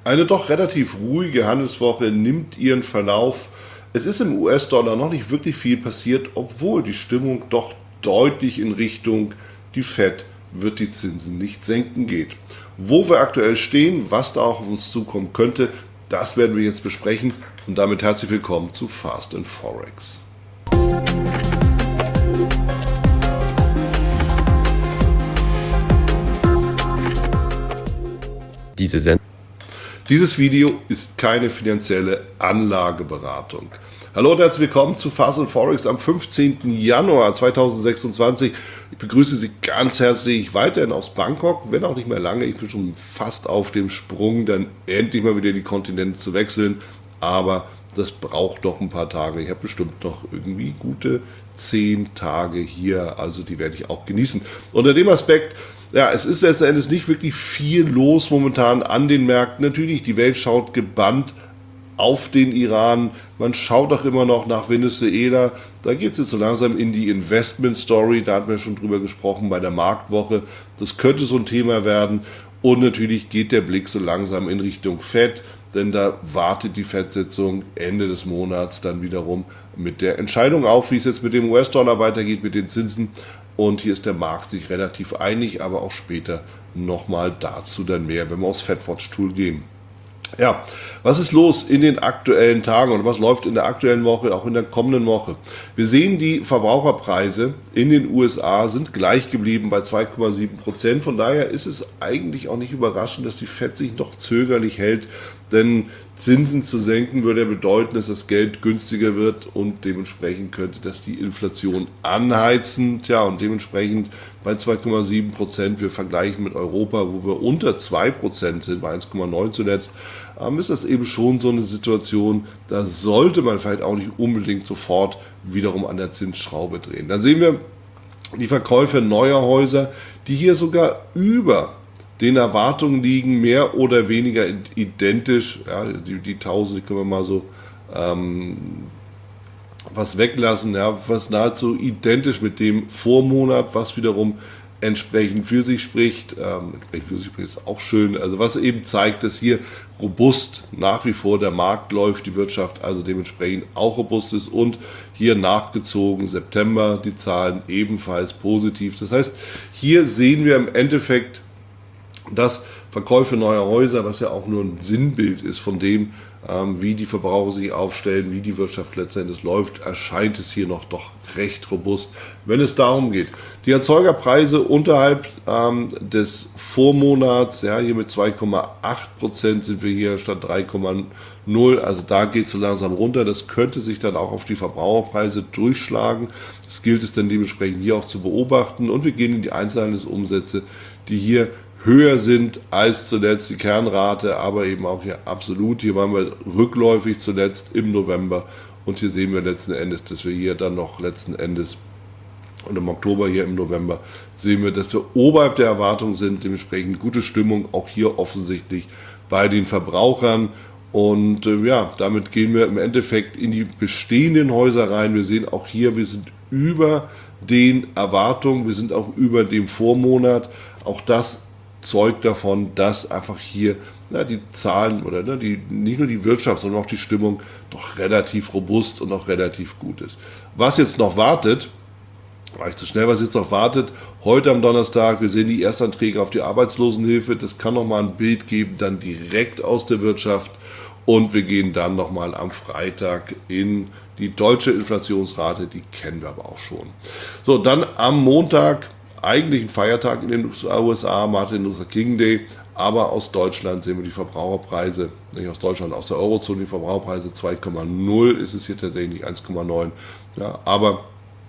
Eine doch relativ ruhige Handelswoche nimmt ihren Verlauf. Es ist im US-Dollar noch nicht wirklich viel passiert, obwohl die Stimmung doch deutlich in Richtung die Fed wird die Zinsen nicht senken geht. Wo wir aktuell stehen, was da auch auf uns zukommen könnte, das werden wir jetzt besprechen und damit herzlich willkommen zu Fast and Forex. Dieses Video ist keine finanzielle Anlageberatung. Hallo und herzlich willkommen zu Fast and Forex am 15. Januar 2026. Ich begrüße Sie ganz herzlich weiterhin aus Bangkok, wenn auch nicht mehr lange. Ich bin schon fast auf dem Sprung, dann endlich mal wieder die Kontinente zu wechseln. Aber das braucht doch ein paar Tage. Ich habe bestimmt noch irgendwie gute 10 Tage hier, also die werde ich auch genießen. Unter dem Aspekt, ja, es ist letzten Endes nicht wirklich viel los momentan an den Märkten. Natürlich, die Welt schaut gebannt auf den Iran. Man schaut auch immer noch nach Venezuela. Da geht es jetzt so langsam in die Investment-Story. Da hatten wir schon drüber gesprochen bei der Marktwoche. Das könnte so ein Thema werden. Und natürlich geht der Blick so langsam in Richtung Fed. Denn da wartet die Fed-Sitzung Ende des Monats dann wiederum mit der Entscheidung auf, wie es jetzt mit dem US-Dollar weitergeht, mit den Zinsen. Und hier ist der Markt sich relativ einig, aber auch später nochmal dazu dann mehr, wenn wir aufs FedWatch-Tool gehen. Ja, was ist los in den aktuellen Tagen und was läuft in der aktuellen Woche, auch in der kommenden Woche? Wir sehen, die Verbraucherpreise in den USA sind gleich geblieben bei 2,7%. Von daher ist es eigentlich auch nicht überraschend, dass die Fed sich noch zögerlich hält, denn Zinsen zu senken würde bedeuten, dass das Geld günstiger wird und dementsprechend könnte das die Inflation anheizen. Tja, und dementsprechend bei 2,7%, wir vergleichen mit Europa, wo wir unter 2% sind, bei 1,9 zuletzt, ist das eben schon so eine Situation, da sollte man vielleicht auch nicht unbedingt sofort wiederum an der Zinsschraube drehen. Dann sehen wir die Verkäufe neuer Häuser, die hier sogar über den Erwartungen liegen, mehr oder weniger identisch. Ja, die 1000, die können wir mal so was weglassen, ja, was nahezu identisch mit dem Vormonat, was wiederum entsprechend für sich spricht. Für sich spricht ist auch schön. Also was eben zeigt, dass hier robust nach wie vor der Markt läuft, die Wirtschaft also dementsprechend auch robust ist und hier nachgezogen September die Zahlen ebenfalls positiv. Das heißt, hier sehen wir im Endeffekt, dass Verkäufe neuer Häuser, was ja auch nur ein Sinnbild ist von dem, wie die Verbraucher sich aufstellen, wie die Wirtschaft letztendlich läuft, erscheint es hier noch doch recht robust, wenn es darum geht. Die Erzeugerpreise unterhalb des Vormonats, ja, hier mit 2,8% sind wir hier statt 3,0, also da geht es so langsam runter. Das könnte sich dann auch auf die Verbraucherpreise durchschlagen. Das gilt es dann dementsprechend hier auch zu beobachten und wir gehen in die Einzelhandelsumsätze, die hier höher sind als zuletzt die Kernrate, aber eben auch hier absolut. Hier waren wir rückläufig zuletzt im November und hier sehen wir letzten Endes, dass wir hier dann noch letzten Endes und im Oktober hier im November sehen wir, dass wir oberhalb der Erwartung sind, dementsprechend gute Stimmung auch hier offensichtlich bei den Verbrauchern und ja, damit gehen wir im Endeffekt in die bestehenden Häuser rein. Wir sehen auch hier, wir sind über den Erwartungen, wir sind auch über dem Vormonat, auch das zeugt davon, dass einfach hier die Zahlen oder nicht nur die Wirtschaft, sondern auch die Stimmung doch relativ robust und auch relativ gut ist. Was jetzt noch wartet, war ich zu schnell, was jetzt noch wartet, heute am Donnerstag, wir sehen die Erstanträge auf die Arbeitslosenhilfe, das kann nochmal ein Bild geben, dann direkt aus der Wirtschaft und wir gehen dann nochmal am Freitag in die deutsche Inflationsrate, die kennen wir aber auch schon. So, dann am Montag, eigentlich ein Feiertag in den USA, Martin Luther King Day, aber aus Deutschland sehen wir die Verbraucherpreise, nicht aus Deutschland, aus der Eurozone, die Verbraucherpreise 2,0 ist es hier tatsächlich 1,9, ja, aber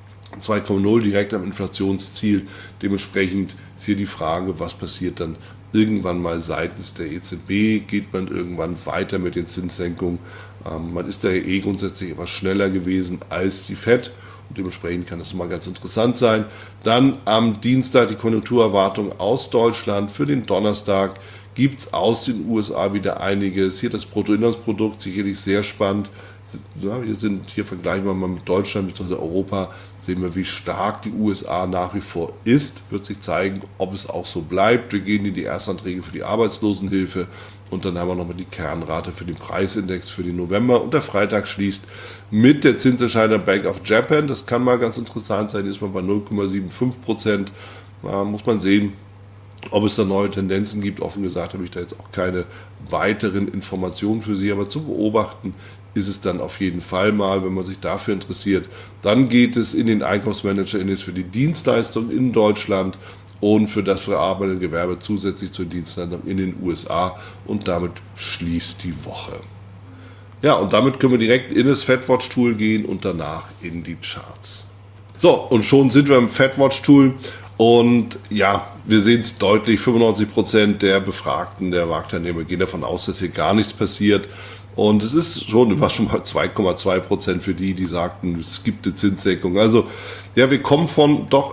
2,0 direkt am Inflationsziel. Dementsprechend ist hier die Frage, was passiert dann irgendwann mal seitens der EZB, geht man irgendwann weiter mit den Zinssenkungen. Man ist da grundsätzlich etwas schneller gewesen als die Fed. Und dementsprechend kann das mal ganz interessant sein. Dann am Dienstag die Konjunkturerwartung aus Deutschland. Für den Donnerstag gibt es aus den USA wieder einiges. Hier das Bruttoinlandsprodukt, sicherlich sehr spannend. Ja, hier vergleichen wir mal mit Deutschland, mit Europa, sehen wir, wie stark die USA nach wie vor ist. Wird sich zeigen, ob es auch so bleibt. Wir gehen in die Erstanträge für die Arbeitslosenhilfe. Und dann haben wir nochmal die Kernrate für den Preisindex für den November. Und der Freitag schließt mit der Zinsentscheidung Bank of Japan. Das kann mal ganz interessant sein, ist man bei 0,75%. Muss man sehen, ob es da neue Tendenzen gibt. Offen gesagt habe ich da jetzt auch keine weiteren Informationen für Sie, aber zu beobachten ist es dann auf jeden Fall mal, wenn man sich dafür interessiert. Dann geht es in den Einkaufsmanager-Index für die Dienstleistung in Deutschland und für das verarbeitende Gewerbe zusätzlich zur Dienstleistung in den USA, und damit schließt die Woche. Ja, und damit können wir direkt in das FedWatch-Tool gehen und danach in die Charts. So, und schon sind wir im FedWatch-Tool und ja, wir sehen es deutlich, 95% der Befragten, der Marktteilnehmer gehen davon aus, dass hier gar nichts passiert. Und es ist schon mal 2,2% für die sagten, es gibt eine Zinssenkung. Also ja, wir kommen von doch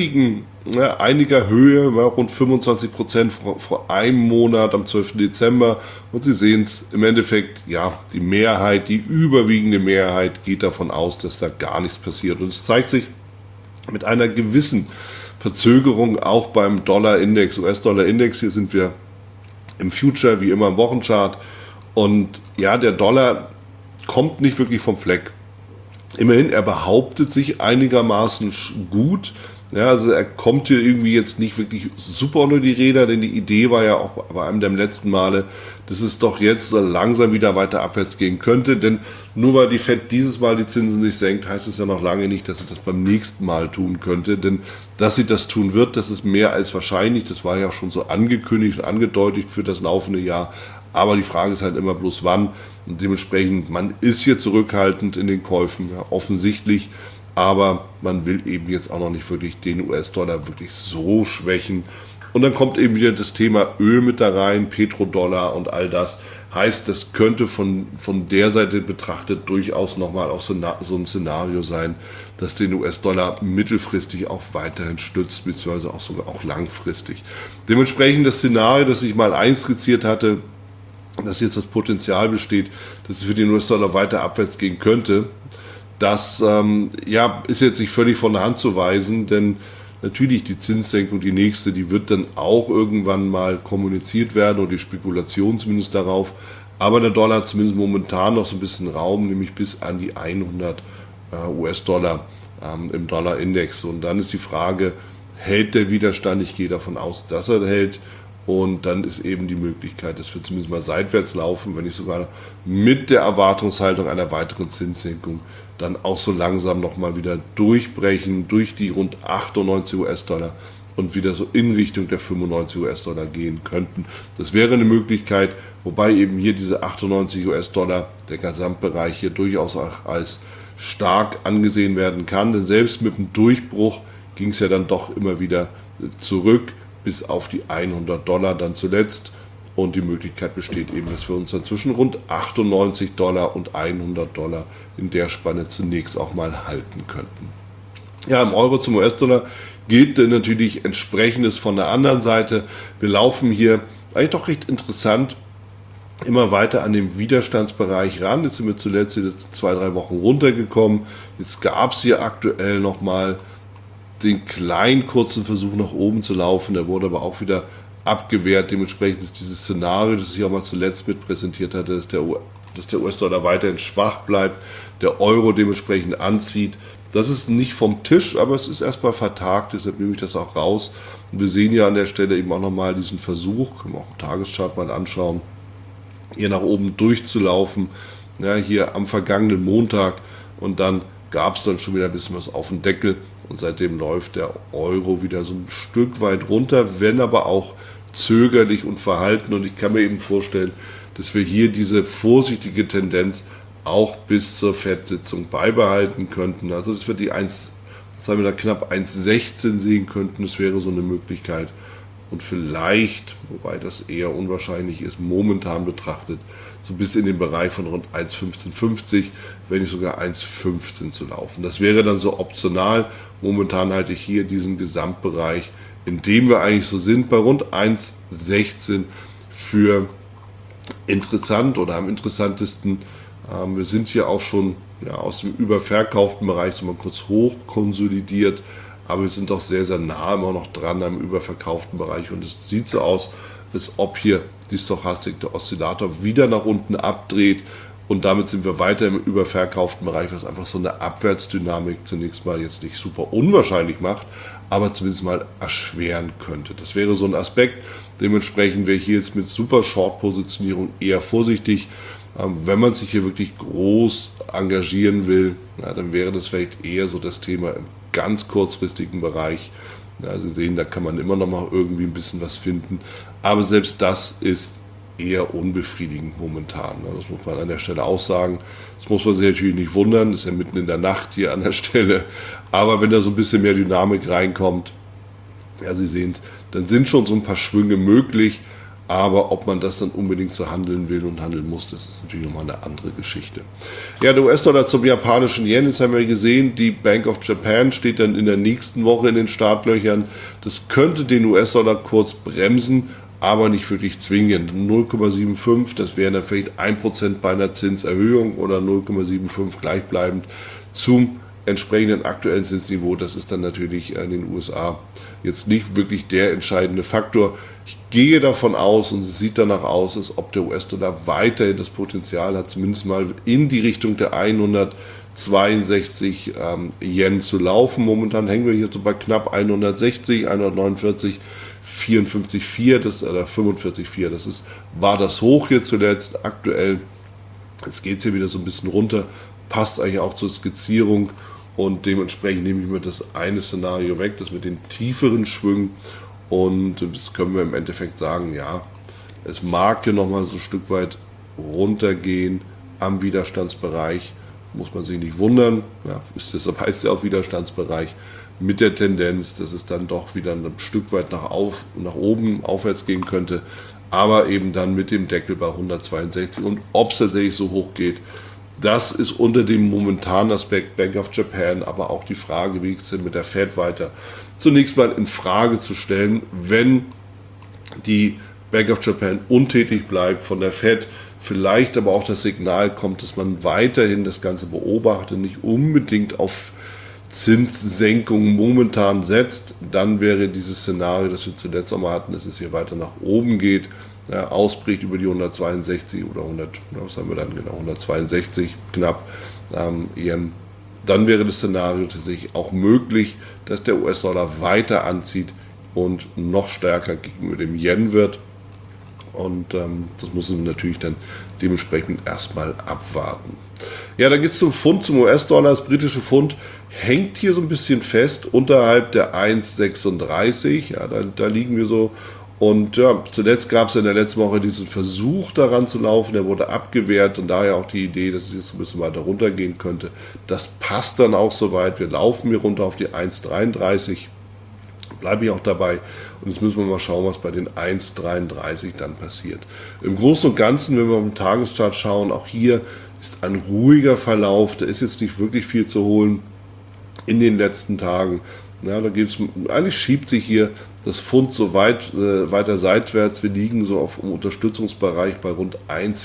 einiger Höhe, rund 25% vor einem Monat am 12. Dezember. Und Sie sehen es im Endeffekt, ja, die überwiegende Mehrheit geht davon aus, dass da gar nichts passiert. Und es zeigt sich mit einer gewissen Verzögerung auch beim Dollar-Index, US-Dollar-Index. Hier sind wir im Future, wie immer im Wochenchart. Und ja, der Dollar kommt nicht wirklich vom Fleck. Immerhin, er behauptet sich einigermaßen gut. Ja, also er kommt hier irgendwie jetzt nicht wirklich super unter die Räder, denn die Idee war ja auch bei einem der letzten Male, dass es doch jetzt langsam wieder weiter abwärts gehen könnte. Denn nur weil die Fed dieses Mal die Zinsen nicht senkt, heißt es ja noch lange nicht, dass sie das beim nächsten Mal tun könnte. Denn dass sie das tun wird, das ist mehr als wahrscheinlich. Das war ja auch schon so angekündigt und angedeutet für das laufende Jahr. Aber die Frage ist halt immer bloß wann. Und dementsprechend, man ist hier zurückhaltend in den Käufen, ja, offensichtlich. Aber man will eben jetzt auch noch nicht wirklich den US-Dollar wirklich so schwächen. Und dann kommt eben wieder das Thema Öl mit da rein, Petrodollar und all das. Heißt, das könnte von der Seite betrachtet durchaus nochmal auch so ein Szenario sein, dass den US-Dollar mittelfristig auch weiterhin stützt, beziehungsweise auch sogar auch langfristig. Dementsprechend das Szenario, das ich mal einskizziert hatte, dass jetzt das Potenzial besteht, dass es für den US-Dollar weiter abwärts gehen könnte, das ist jetzt nicht völlig von der Hand zu weisen, denn natürlich die Zinssenkung, die nächste, die wird dann auch irgendwann mal kommuniziert werden und die Spekulation zumindest darauf. Aber der Dollar hat zumindest momentan noch so ein bisschen Raum, nämlich bis an die 100 US-Dollar im Dollar-Index. Und dann ist die Frage, hält der Widerstand? Ich gehe davon aus, dass er hält. Und dann ist eben die Möglichkeit, dass wir zumindest mal seitwärts laufen, wenn nicht sogar mit der Erwartungshaltung einer weiteren Zinssenkung dann auch so langsam nochmal wieder durchbrechen durch die rund 98 US-Dollar und wieder so in Richtung der 95 US-Dollar gehen könnten. Das wäre eine Möglichkeit, wobei eben hier diese 98 US-Dollar, der Gesamtbereich hier durchaus auch als stark angesehen werden kann. Denn selbst mit dem Durchbruch ging es ja dann doch immer wieder zurück bis auf die 100 Dollar dann zuletzt. Und die Möglichkeit besteht eben, dass wir uns dann zwischen rund 98 Dollar und 100 Dollar in der Spanne zunächst auch mal halten könnten. Ja, im Euro zum US-Dollar gilt natürlich entsprechendes von der anderen Seite. Wir laufen hier eigentlich doch recht interessant immer weiter an den Widerstandsbereich ran. Jetzt sind wir zuletzt jetzt 2-3 Wochen runtergekommen. Jetzt gab es hier aktuell nochmal den kleinen kurzen Versuch nach oben zu laufen. Der wurde aber auch wieder abgewehrt. Dementsprechend ist dieses Szenario, das ich auch mal zuletzt mit präsentiert hatte, dass der US-Dollar weiterhin schwach bleibt, der Euro dementsprechend anzieht. Das ist nicht vom Tisch, aber es ist erstmal vertagt, deshalb nehme ich das auch raus. Und wir sehen ja an der Stelle eben auch nochmal diesen Versuch, können wir auch im Tageschart mal anschauen, hier nach oben durchzulaufen, ja, hier am vergangenen Montag, und dann gab es dann schon wieder ein bisschen was auf dem Deckel und seitdem läuft der Euro wieder so ein Stück weit runter, wenn aber auch zögerlich und verhalten, und ich kann mir eben vorstellen, dass wir hier diese vorsichtige Tendenz auch bis zur FED-Sitzung beibehalten könnten. Also dass wir die knapp 1,16 sehen könnten, das wäre so eine Möglichkeit. Und vielleicht, wobei das eher unwahrscheinlich ist, momentan betrachtet, so bis in den Bereich von rund 1,1550, wenn nicht sogar 1,15 zu laufen. Das wäre dann so optional. Momentan halte ich hier diesen Gesamtbereich, in dem wir eigentlich so sind, bei rund 1,16 für interessant oder am interessantesten. Wir sind hier auch schon aus dem überverkauften Bereich so mal kurz hoch konsolidiert, aber wir sind doch sehr, sehr nah immer noch dran am überverkauften Bereich, und es sieht so aus, als ob hier die Stochastik, der Oszillator wieder nach unten abdreht und damit sind wir weiter im überverkauften Bereich, was einfach so eine Abwärtsdynamik zunächst mal jetzt nicht super unwahrscheinlich macht, aber zumindest mal erschweren könnte. Das wäre so ein Aspekt. Dementsprechend wäre ich hier jetzt mit super Short-Positionierung eher vorsichtig. Wenn man sich hier wirklich groß engagieren will, dann wäre das vielleicht eher so das Thema im ganz kurzfristigen Bereich. Ja, Sie sehen, da kann man immer noch mal irgendwie ein bisschen was finden. Aber selbst das ist eher unbefriedigend momentan. Das muss man an der Stelle auch sagen. Das muss man sich natürlich nicht wundern. Das ist ja mitten in der Nacht hier an der Stelle. Aber wenn da so ein bisschen mehr Dynamik reinkommt, ja, Sie sehen es, dann sind schon so ein paar Schwünge möglich. Aber ob man das dann unbedingt so handeln will und handeln muss, das ist natürlich nochmal eine andere Geschichte. Ja, der US-Dollar zum japanischen Yen, jetzt haben wir gesehen, die Bank of Japan steht dann in der nächsten Woche in den Startlöchern. Das könnte den US-Dollar kurz bremsen, aber nicht wirklich zwingend. 0,75, das wäre dann vielleicht 1% bei einer Zinserhöhung oder 0,75 gleichbleibend zum entsprechenden aktuellen Zinsniveau. Das ist dann natürlich in den USA jetzt nicht wirklich der entscheidende Faktor. Ich gehe davon aus und es sieht danach aus, als ob der US-Dollar weiterhin das Potenzial hat, zumindest mal in die Richtung der 162 Yen zu laufen. Momentan hängen wir hier so bei knapp 160, 149, 54,4, das oder 45,4. War das Hoch hier zuletzt. Aktuell, jetzt geht es hier wieder so ein bisschen runter, passt eigentlich auch zur Skizzierung und dementsprechend nehme ich mir das eine Szenario weg, das mit den tieferen Schwüngen. Und das können wir im Endeffekt sagen, ja, es mag hier nochmal so ein Stück weit runtergehen am Widerstandsbereich, muss man sich nicht wundern, ja, deshalb heißt es ja auch Widerstandsbereich, mit der Tendenz, dass es dann doch wieder ein Stück weit nach oben, aufwärts gehen könnte, aber eben dann mit dem Deckel bei 162 und ob es tatsächlich so hoch geht, das ist unter dem momentanen Aspekt Bank of Japan, aber auch die Frage, wie geht es denn mit der Fed weiter, zunächst mal in Frage zu stellen, wenn die Bank of Japan untätig bleibt von der Fed, vielleicht aber auch das Signal kommt, dass man weiterhin das Ganze beobachtet, nicht unbedingt auf Zinssenkungen momentan setzt, dann wäre dieses Szenario, das wir zuletzt auch mal hatten, dass es hier weiter nach oben geht, ausbricht über die 162 oder 100, was haben wir dann genau, 162 knapp Yen, dann wäre das Szenario tatsächlich auch möglich, dass der US-Dollar weiter anzieht und noch stärker gegenüber dem Yen wird. Und das muss man natürlich dann dementsprechend erstmal abwarten. Ja, dann geht es zum Pfund, zum US-Dollar. Das britische Pfund hängt hier so ein bisschen fest unterhalb der 1,36. Ja, da liegen wir so. Und ja, zuletzt gab es in der letzten Woche diesen Versuch daran zu laufen, der wurde abgewehrt und daher auch die Idee, dass es jetzt ein bisschen weiter runtergehen könnte. Das passt dann auch soweit. Wir laufen hier runter auf die 1,33. Bleibe ich auch dabei und jetzt müssen wir mal schauen, was bei den 1,33 dann passiert. Im Großen und Ganzen, wenn wir auf den Tageschart schauen, auch hier ist ein ruhiger Verlauf, da ist jetzt nicht wirklich viel zu holen in den letzten Tagen. Ja, eigentlich schiebt sich hier das Pfund so weiter seitwärts. Wir liegen so auf dem Unterstützungsbereich bei rund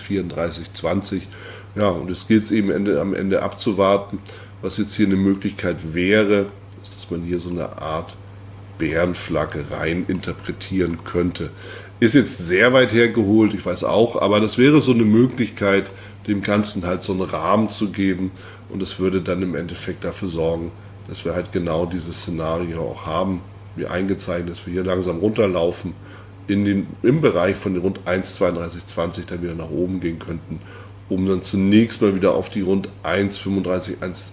1,3420. Ja, und es gilt es eben am Ende abzuwarten, was jetzt hier eine Möglichkeit wäre, ist, dass man hier so eine Art Bärenflagge rein interpretieren könnte. Ist jetzt sehr weit hergeholt, ich weiß auch, aber das wäre so eine Möglichkeit, dem Ganzen halt so einen Rahmen zu geben und es würde dann im Endeffekt dafür sorgen, dass wir halt genau dieses Szenario auch haben, wie eingezeichnet, dass wir hier langsam runterlaufen, im Bereich von den rund 1,3220 dann wieder nach oben gehen könnten, um dann zunächst mal wieder auf die rund 1,35,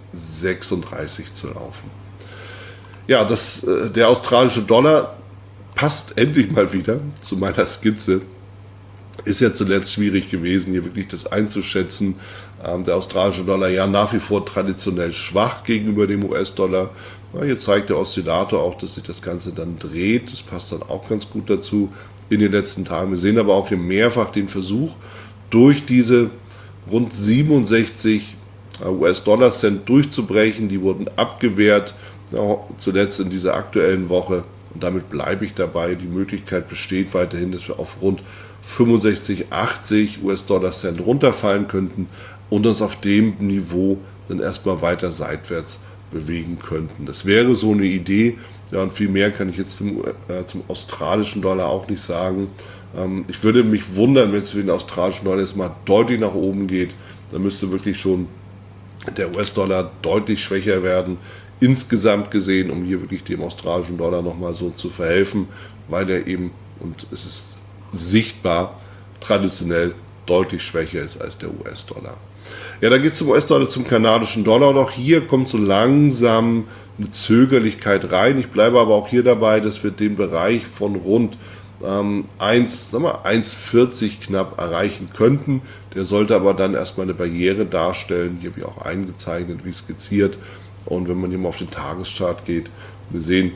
1,36 zu laufen. Ja, der australische Dollar passt endlich mal wieder zu meiner Skizze. Ist ja zuletzt schwierig gewesen, hier wirklich das einzuschätzen. Der australische Dollar ja nach wie vor traditionell schwach gegenüber dem US-Dollar. Ja, hier zeigt der Oszillator auch, dass sich das Ganze dann dreht. Das passt dann auch ganz gut dazu in den letzten Tagen. Wir sehen aber auch hier mehrfach den Versuch, durch diese rund 67 US-Dollar-Cent durchzubrechen. Die wurden abgewehrt. Ja, zuletzt in dieser aktuellen Woche und damit bleibe ich dabei. Die Möglichkeit besteht weiterhin, dass wir auf rund 65,80 US-Dollar-Cent runterfallen könnten und uns auf dem Niveau dann erstmal weiter seitwärts bewegen könnten. Das wäre so eine Idee. Ja, und viel mehr kann ich jetzt zum australischen Dollar auch nicht sagen. Ich würde mich wundern, wenn es für den australischen Dollar jetzt mal deutlich nach oben geht. Da müsste wirklich schon der US-Dollar deutlich schwächer werden, insgesamt gesehen, um hier wirklich dem australischen Dollar nochmal so zu verhelfen, weil er eben, und es ist sichtbar, traditionell deutlich schwächer ist als der US-Dollar. Ja, dann geht es zum US-Dollar, zum kanadischen Dollar. Und auch hier kommt so langsam eine Zögerlichkeit rein. Ich bleibe aber auch hier dabei, dass wir den Bereich von rund 1,40 knapp erreichen könnten. Der sollte aber dann erstmal eine Barriere darstellen. Hier habe ich auch eingezeichnet, wie skizziert. Und wenn man hier mal auf den Tageschart geht, wir sehen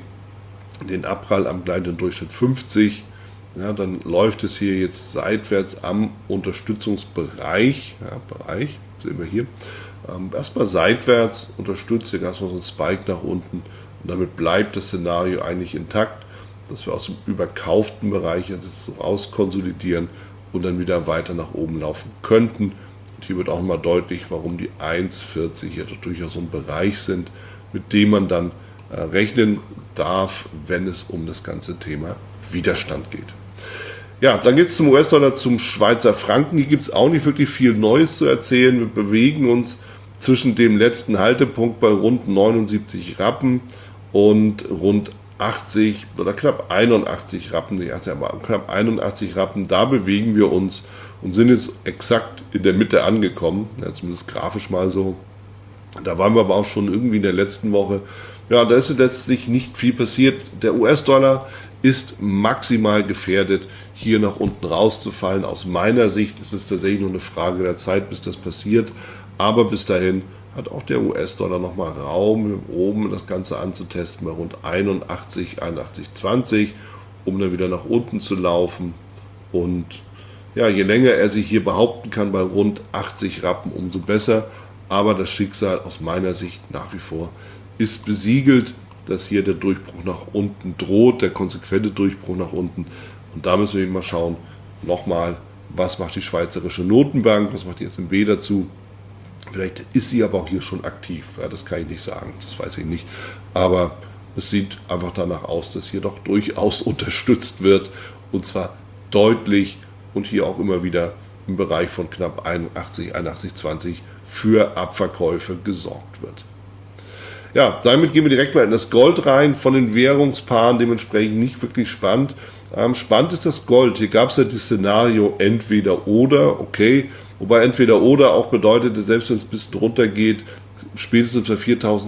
den Abprall am gleitenden Durchschnitt 50. Ja, dann läuft es hier jetzt seitwärts am Unterstützungsbereich. Ja, Bereich, sehen wir hier. Erstmal seitwärts, unterstützt hier erstmal so ein Spike nach unten. Und damit bleibt das Szenario eigentlich intakt, dass wir aus dem überkauften Bereich jetzt so raus konsolidieren und dann wieder weiter nach oben laufen könnten. Und hier wird auch mal deutlich, warum die 1,40 hier durchaus so ein Bereich sind, mit dem man dann rechnen darf, wenn es um das ganze Thema Widerstand geht. Ja, dann geht es zum US-Dollar, zum Schweizer Franken. Hier gibt es auch nicht wirklich viel Neues zu erzählen. Wir bewegen uns zwischen dem letzten Haltepunkt bei rund 79 Rappen und rund 80 oder knapp 81 Rappen, nicht 80, aber knapp 81 Rappen. Da bewegen wir uns und sind jetzt exakt in der Mitte angekommen, ja, zumindest grafisch mal so. Da waren wir aber auch schon irgendwie in der letzten Woche. Ja, da ist letztlich nicht viel passiert. Der US-Dollar ist maximal gefährdet, hier nach unten rauszufallen. Aus meiner Sicht ist es tatsächlich nur eine Frage der Zeit, bis das passiert. Aber bis dahin hat auch der US-Dollar nochmal Raum, oben das Ganze anzutesten bei rund 81, 81,20, um dann wieder nach unten zu laufen. Und ja, je länger er sich hier behaupten kann bei rund 80 Rappen, umso besser. Aber das Schicksal aus meiner Sicht nach wie vor ist besiegelt, dass hier der Durchbruch nach unten droht, der konsequente Durchbruch nach unten. Und da müssen wir mal schauen, nochmal, was macht die Schweizerische Notenbank, was macht die SNB dazu. Vielleicht ist sie aber auch hier schon aktiv, ja, das kann ich nicht sagen, das weiß ich nicht. Aber es sieht einfach danach aus, dass hier doch durchaus unterstützt wird, und zwar deutlich und hier auch immer wieder im Bereich von knapp 81, 81,20 für Abverkäufe gesorgt wird. Ja, damit gehen wir direkt mal in das Gold rein, von den Währungspaaren dementsprechend nicht wirklich spannend. Spannend ist das Gold. Hier gab es ja das Szenario entweder oder, okay, wobei entweder oder auch bedeutete, selbst wenn es ein bisschen runter geht, spätestens bei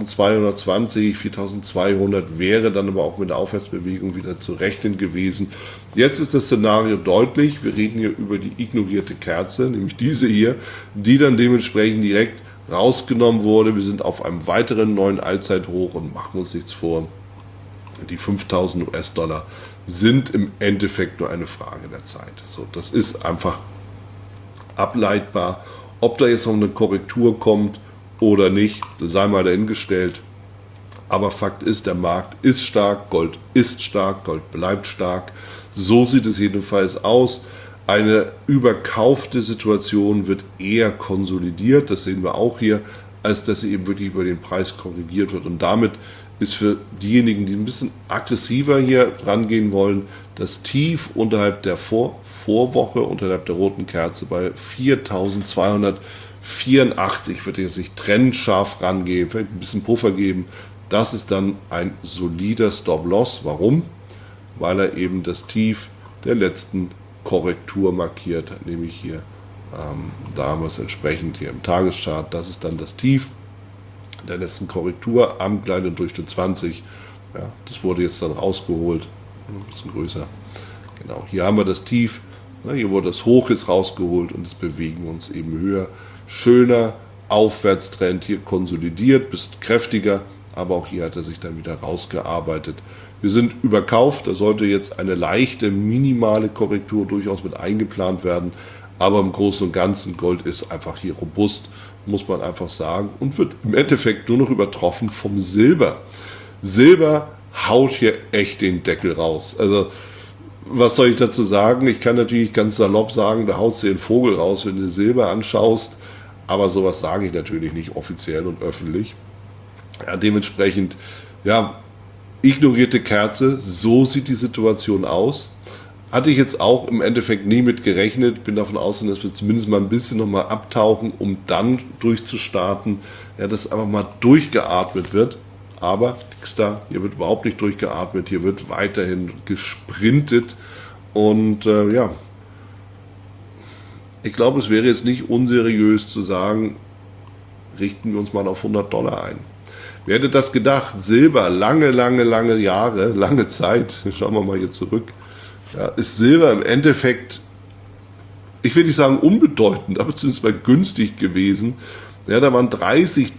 4.220, 4.200 wäre dann aber auch mit der Aufwärtsbewegung wieder zu rechnen gewesen. Jetzt ist das Szenario deutlich. Wir reden hier über die ignorierte Kerze, nämlich diese hier, die dann dementsprechend direkt rausgenommen wurde. Wir sind auf einem weiteren neuen Allzeithoch und machen uns nichts vor. Die 5.000 US-Dollar sind im Endeffekt nur eine Frage der Zeit. So, das ist einfach ableitbar. Ob da jetzt noch eine Korrektur kommt oder nicht, sei mal dahingestellt. Aber Fakt ist, der Markt ist stark, Gold bleibt stark. So sieht es jedenfalls aus. Eine überkaufte Situation wird eher konsolidiert, das sehen wir auch hier, als dass sie eben wirklich über den Preis korrigiert wird. Und damit ist für diejenigen, die ein bisschen aggressiver hier rangehen wollen, das Tief unterhalb der Vorwoche, unterhalb der roten Kerze bei 4.284 wird jetzt nicht trennscharf rangehen, vielleicht ein bisschen Puffer geben. Das ist dann ein solider Stop-Loss. Warum? Weil er eben das Tief der letzten Korrektur markiert, nämlich hier, da haben wir es entsprechend hier im Tageschart, das ist dann das Tief der letzten Korrektur am kleinen Durchschnitt 20. Ja, das wurde jetzt dann rausgeholt, ein bisschen größer. Genau, hier haben wir das Tief, hier wurde das Hoch jetzt rausgeholt und jetzt bewegen wir uns eben höher. Schöner Aufwärtstrend, hier konsolidiert, bisschen kräftiger, aber auch hier hat er sich dann wieder rausgearbeitet. Wir sind überkauft, da sollte jetzt eine leichte, minimale Korrektur durchaus mit eingeplant werden, aber im Großen und Ganzen, Gold ist einfach hier robust, muss man einfach sagen, und wird im Endeffekt nur noch übertroffen vom Silber. Silber haut hier echt den Deckel raus. Also, was soll ich dazu sagen? Ich kann natürlich ganz salopp sagen, da haut sie den Vogel raus, wenn du Silber anschaust, aber sowas sage ich natürlich nicht offiziell und öffentlich. Ja, dementsprechend, ja, ignorierte Kerze, so sieht die Situation aus. Hatte ich jetzt auch im Endeffekt nie mit gerechnet. Bin davon ausgegangen, dass wir zumindest mal ein bisschen nochmal abtauchen, um dann durchzustarten. Ja, dass einfach mal durchgeatmet wird. Aber nix da, hier wird überhaupt nicht durchgeatmet. Hier wird weiterhin gesprintet. Und ja, ich glaube, es wäre jetzt nicht unseriös zu sagen, richten wir uns mal auf $100 ein. Wer hätte das gedacht? Silber, lange Jahre, lange Zeit, schauen wir mal hier zurück, ja, ist Silber im Endeffekt, ich will nicht sagen unbedeutend, aber zumindest mal günstig gewesen. Ja, da waren $30,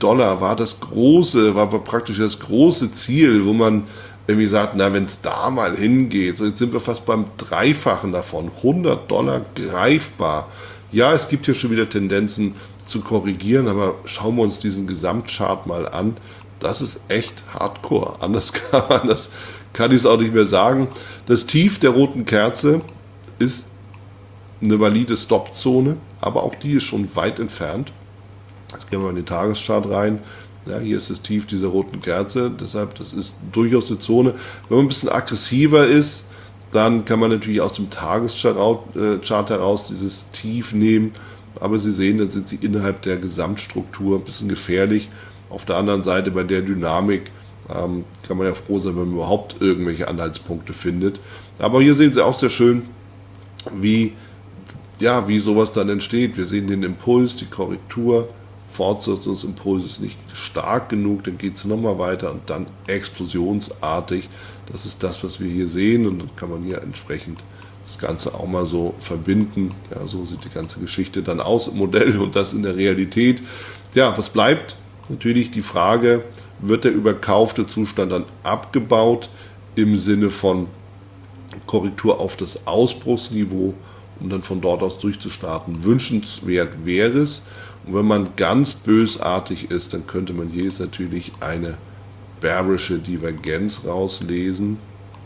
war praktisch das große Ziel, wo man irgendwie sagt, na, wenn es da mal hingeht, so jetzt sind wir fast beim Dreifachen davon, $100 greifbar. Ja, es gibt hier schon wieder Tendenzen zu korrigieren, aber schauen wir uns diesen Gesamtchart mal an. Das ist echt hardcore. Anders kann ich es auch nicht mehr sagen. Das Tief der roten Kerze ist eine valide Stopzone, aber auch die ist schon weit entfernt. Jetzt gehen wir in den Tageschart rein. Ja, hier ist das Tief dieser roten Kerze, deshalb, das ist durchaus eine Zone. Wenn man ein bisschen aggressiver ist, dann kann man natürlich aus dem Tageschart heraus dieses Tief nehmen. Aber Sie sehen, dann sind Sie innerhalb der Gesamtstruktur ein bisschen gefährlich. Auf der anderen Seite bei der Dynamik kann man ja froh sein, wenn man überhaupt irgendwelche Anhaltspunkte findet. Aber hier sehen Sie auch sehr schön, wie sowas dann entsteht. Wir sehen den Impuls, die Korrektur, Fortsetzungsimpuls ist nicht stark genug, dann geht es nochmal weiter und dann explosionsartig. Das ist das, was wir hier sehen, und dann kann man hier entsprechend das Ganze auch mal so verbinden. Ja, so sieht die ganze Geschichte dann aus im Modell und das in der Realität. Ja, was bleibt? Natürlich die Frage, wird der überkaufte Zustand dann abgebaut im Sinne von Korrektur auf das Ausbruchsniveau, um dann von dort aus durchzustarten. Wünschenswert wäre es. Und wenn man ganz bösartig ist, dann könnte man hier jetzt natürlich eine bearische Divergenz rauslesen.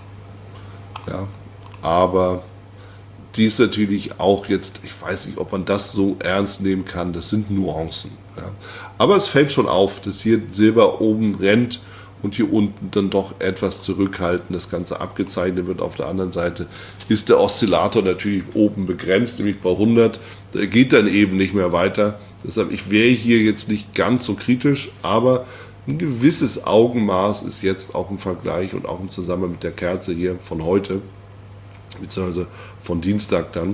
Ja, aber die ist natürlich auch jetzt, ich weiß nicht, ob man das so ernst nehmen kann, das sind Nuancen. Ja. Aber es fällt schon auf, dass hier Silber oben rennt und hier unten dann doch etwas zurückhaltend das Ganze abgezeichnet wird. Auf der anderen Seite ist der Oszillator natürlich oben begrenzt, nämlich bei 100. Der geht dann eben nicht mehr weiter. Deshalb, ich wäre hier jetzt nicht ganz so kritisch, aber ein gewisses Augenmaß ist jetzt auch im Vergleich und auch im Zusammenhang mit der Kerze hier von heute, beziehungsweise von Dienstag dann,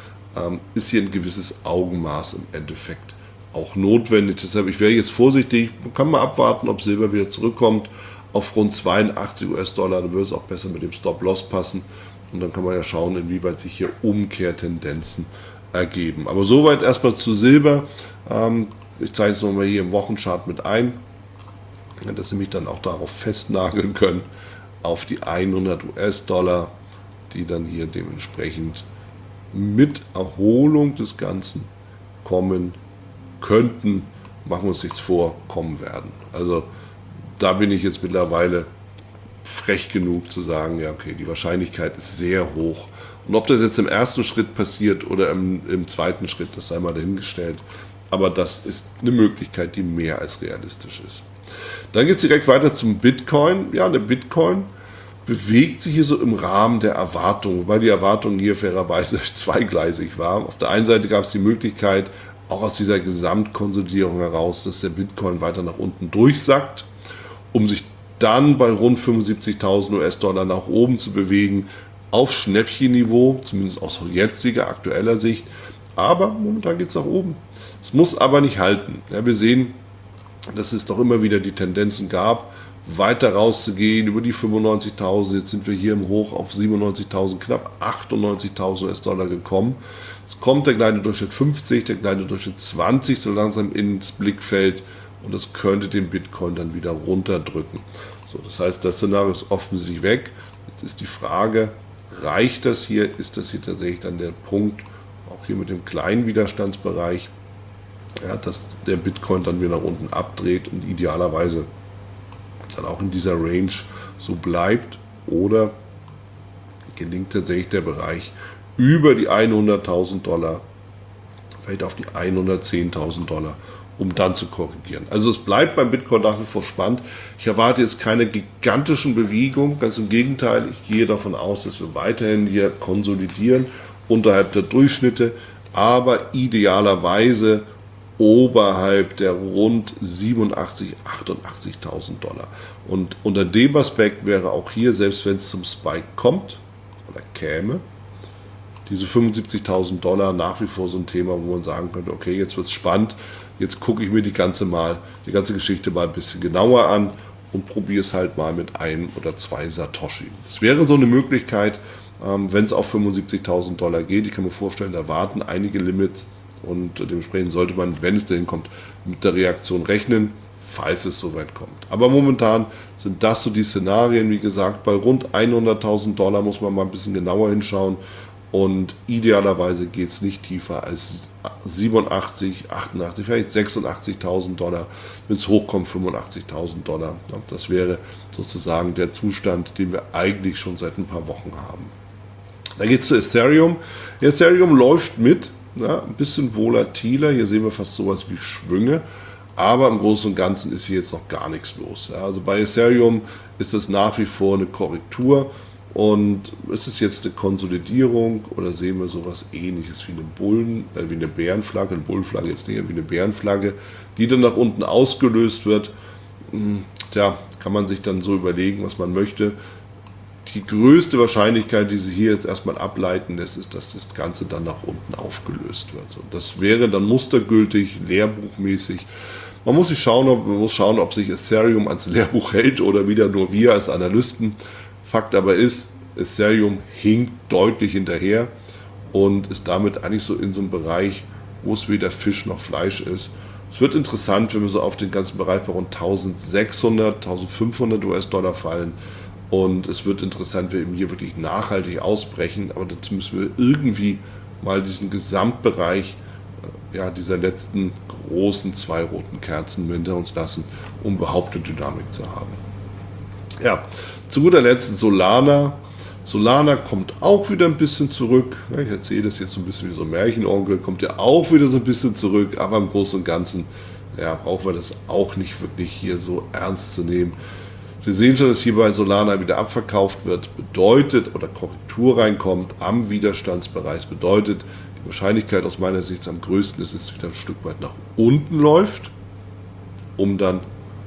ist hier ein gewisses Augenmaß im Endeffekt auch notwendig. Deshalb, ich wäre jetzt vorsichtig, man kann mal abwarten, ob Silber wieder zurückkommt auf rund 82 US-Dollar, dann würde es auch besser mit dem Stop-Loss passen und dann kann man ja schauen, inwieweit sich hier Umkehrtendenzen ergeben. Aber soweit erstmal zu Silber. Ich zeige es nochmal hier im Wochenchart mit ein, dass Sie mich dann auch darauf festnageln können, auf die 100 US-Dollar, die dann hier dementsprechend mit Erholung des Ganzen kommen könnten, machen wir uns nichts vor, kommen werden. Also da bin ich jetzt mittlerweile frech genug zu sagen, ja okay, die Wahrscheinlichkeit ist sehr hoch. Und ob das jetzt im ersten Schritt passiert oder im zweiten Schritt, das sei mal dahingestellt. Aber das ist eine Möglichkeit, die mehr als realistisch ist. Dann geht es direkt weiter zum Bitcoin. Ja, der Bitcoin bewegt sich hier so im Rahmen der Erwartung, wobei die Erwartung hier fairerweise zweigleisig war. Auf der einen Seite gab es die Möglichkeit, auch aus dieser Gesamtkonsolidierung heraus, dass der Bitcoin weiter nach unten durchsackt, um sich dann bei rund 75.000 US-Dollar nach oben zu bewegen, auf Schnäppchenniveau, zumindest aus jetziger, aktueller Sicht. Aber momentan geht es nach oben. Es muss aber nicht halten. Ja, wir sehen, dass es doch immer wieder die Tendenzen gab, weiter rauszugehen über die 95.000. Jetzt sind wir hier im Hoch auf 97.000, knapp 98.000 US-Dollar gekommen. Es kommt der kleine Durchschnitt 50, der kleine Durchschnitt 20 so langsam ins Blickfeld und das könnte den Bitcoin dann wieder runterdrücken. So, das heißt, das Szenario ist offensichtlich weg. Jetzt ist die Frage, reicht das hier? Ist das hier tatsächlich dann der Punkt, auch hier mit dem kleinen Widerstandsbereich, ja, dass der Bitcoin dann wieder nach unten abdreht und idealerweise dann auch in dieser Range so bleibt, oder gelingt tatsächlich der Bereich über die 100.000 Dollar vielleicht auf die 110.000 Dollar, um dann zu korrigieren. Also es bleibt beim Bitcoin nach wie vor spannend. Ich erwarte jetzt keine gigantischen Bewegungen, ganz im Gegenteil. Ich gehe davon aus, dass wir weiterhin hier konsolidieren unterhalb der Durchschnitte, aber idealerweise oberhalb der rund 87.000, 88.000 Dollar. Und unter dem Aspekt wäre auch hier, selbst wenn es zum Spike kommt oder käme, diese 75.000 Dollar nach wie vor so ein Thema, wo man sagen könnte, okay, jetzt wird es spannend, jetzt gucke ich mir die ganze Geschichte mal ein bisschen genauer an und probiere es halt mal mit einem oder zwei Satoshi. Es wäre so eine Möglichkeit, wenn es auf 75.000 Dollar geht. Ich kann mir vorstellen, da warten einige Limits und dementsprechend sollte man, wenn es dahin kommt, mit der Reaktion rechnen, falls es soweit kommt. Aber momentan sind das so die Szenarien, wie gesagt, bei rund 100.000 Dollar muss man mal ein bisschen genauer hinschauen und idealerweise geht es nicht tiefer als 87, 88, vielleicht 86.000 Dollar, wenn es hochkommt 85.000 Dollar. Das wäre sozusagen der Zustand, den wir eigentlich schon seit ein paar Wochen haben. Dann geht es zu Ethereum. Ethereum läuft mit, ja, ein bisschen volatiler. Hier sehen wir fast sowas wie Schwünge. Aber im Großen und Ganzen ist hier jetzt noch gar nichts los. Ja, also bei Ethereum ist es nach wie vor eine Korrektur. Und ist es jetzt eine Konsolidierung oder sehen wir sowas ähnliches wie eine Bärenflagge, eine Bullenflagge jetzt nicht, wie eine Bärenflagge, die dann nach unten ausgelöst wird? Tja, kann man sich dann so überlegen, was man möchte. Die größte Wahrscheinlichkeit, die Sie hier jetzt erstmal ableiten lässt, ist, dass das Ganze dann nach unten aufgelöst wird. Und das wäre dann mustergültig, lehrbuchmäßig. Man muss schauen, ob sich Ethereum ans Lehrbuch hält oder wieder nur wir als Analysten. Fakt aber ist, Ethereum hinkt deutlich hinterher und ist damit eigentlich so in so einem Bereich, wo es weder Fisch noch Fleisch ist. Es wird interessant, wenn wir so auf den ganzen Bereich bei rund 1.600, 1.500 US-Dollar fallen. Und es wird interessant, wenn wir hier wirklich nachhaltig ausbrechen. Aber dazu müssen wir irgendwie mal diesen Gesamtbereich dieser letzten großen zwei roten Kerzen hinter uns lassen, um überhaupt eine Dynamik zu haben. Ja, zu guter Letzt Solana. Solana kommt auch wieder ein bisschen zurück. Ich erzähle das jetzt so ein bisschen wie so ein Märchenonkel, kommt ja auch wieder so ein bisschen zurück, aber im Großen und Ganzen brauchen wir das auch nicht wirklich hier so ernst zu nehmen. Wir sehen schon, dass hier bei Solana wieder abverkauft wird, bedeutet, oder Korrektur reinkommt am Widerstandsbereich, bedeutet, die Wahrscheinlichkeit aus meiner Sicht am größten ist, dass es wieder ein Stück weit nach unten läuft, um dann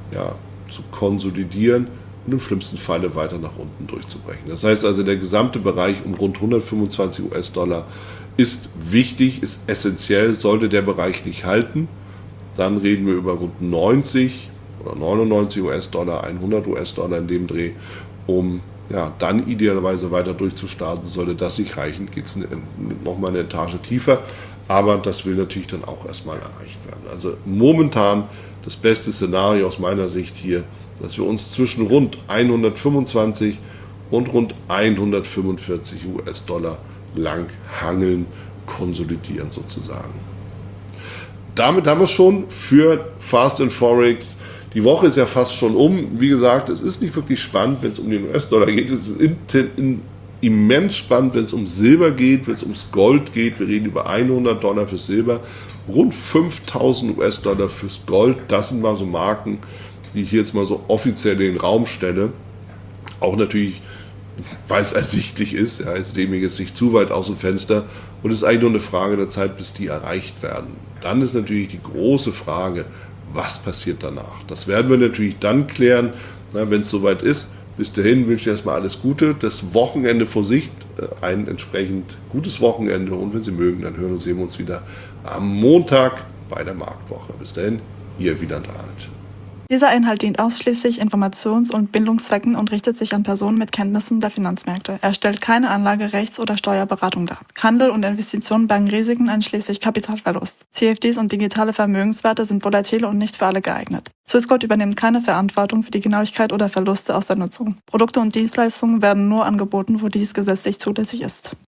zu konsolidieren und im schlimmsten Falle weiter nach unten durchzubrechen. Das heißt also, der gesamte Bereich um rund 125 US-Dollar ist wichtig, ist essentiell. Sollte der Bereich nicht halten, dann reden wir über rund 90 oder 99 US-Dollar, 100 US-Dollar in dem Dreh, um dann idealerweise weiter durchzustarten. Sollte das nicht reichen, geht es nochmal eine Etage tiefer, aber das will natürlich dann auch erstmal erreicht werden. Also momentan das beste Szenario aus meiner Sicht hier, dass wir uns zwischen rund 125 und rund 145 US-Dollar lang hangeln, konsolidieren sozusagen. Damit haben wir es schon für Fast and Forex. Die Woche ist ja fast schon um. Wie gesagt, es ist nicht wirklich spannend, wenn es um den US-Dollar geht. Es ist immens spannend, wenn es um Silber geht, wenn es ums Gold geht. Wir reden über 100 Dollar fürs Silber, rund 5.000 US-Dollar fürs Gold. Das sind mal so Marken, die ich jetzt mal so offiziell in den Raum stelle. Auch natürlich, weil es ersichtlich ist. Jetzt nehme ich jetzt nicht zu weit aus dem Fenster. Und es ist eigentlich nur eine Frage der Zeit, bis die erreicht werden. Dann ist natürlich die große Frage, was passiert danach? Das werden wir natürlich dann klären, wenn es soweit ist. Bis dahin wünsche ich erstmal alles Gute. Das Wochenende vor sich, ein entsprechend gutes Wochenende. Und wenn Sie mögen, dann hören und sehen wir uns wieder am Montag bei der Marktwoche. Bis dahin, Ihr Wieland Arndt. Dieser Inhalt dient ausschließlich Informations- und Bildungszwecken und richtet sich an Personen mit Kenntnissen der Finanzmärkte. Er stellt keine Anlage-, Rechts- oder Steuerberatung dar. Handel und Investitionen bergen Risiken einschließlich Kapitalverlust. CFDs und digitale Vermögenswerte sind volatile und nicht für alle geeignet. Swissquote übernimmt keine Verantwortung für die Genauigkeit oder Verluste aus der Nutzung. Produkte und Dienstleistungen werden nur angeboten, wo dies gesetzlich zulässig ist.